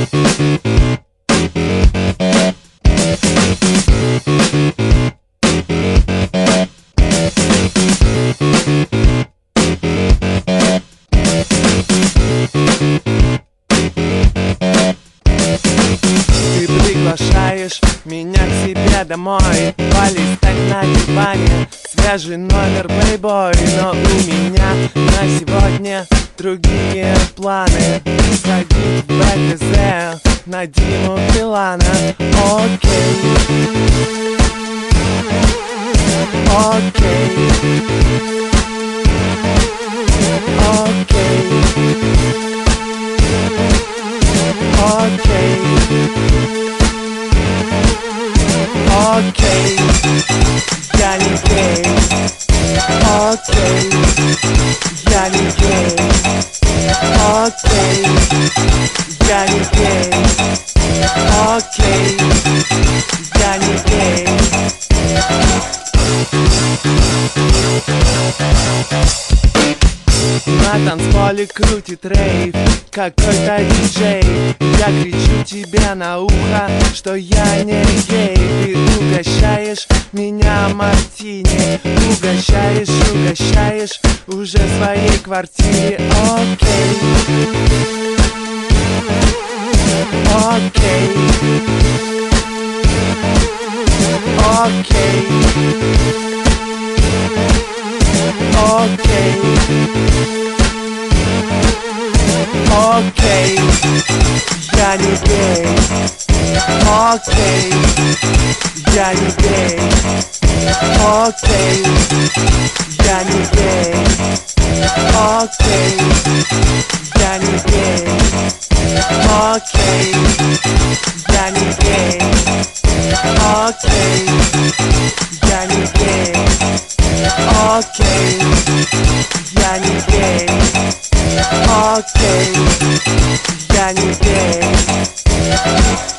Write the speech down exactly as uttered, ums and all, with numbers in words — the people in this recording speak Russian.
Ты приглашаешь меня к себе домой, полистать на диване свежий номер Playboy. Но у меня на сегодня другие планы. Сходить в бэ ка зэ на Диму Билана. Окей, окей, окей, окей, окей, я не гей. Окей, я не гей. Окей, я не гей. Окей, я не гей. На танцполе крутит рейв какой-то диджей. Я кричу тебе на ухо, что я не гей. Ты угощаешь меня мартини, угощаешь, угощаешь уже в своей квартире. Окей, окей, окей, окей, окей, я не гей. Окей, я не гей. Окей, я не гей. Окей, я не гей. Окей, я не гей. Окей, я не гей. Окей, я не гей. Окей, я не гей.